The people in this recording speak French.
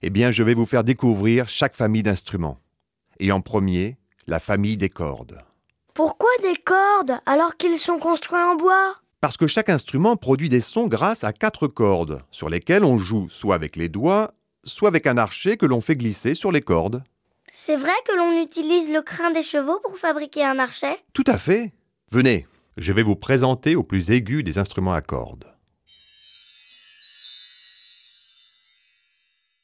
Eh bien, je vais vous faire découvrir chaque famille d'instruments. Et en premier, la famille des cordes. Pourquoi des cordes alors qu'ils sont construits en bois? Parce que chaque instrument produit des sons grâce à 4 cordes, sur lesquelles on joue soit avec les doigts, soit avec un archet que l'on fait glisser sur les cordes. C'est vrai que l'on utilise le crin des chevaux pour fabriquer un archet? Tout à fait. Venez, je vais vous présenter au plus aigu des instruments à cordes.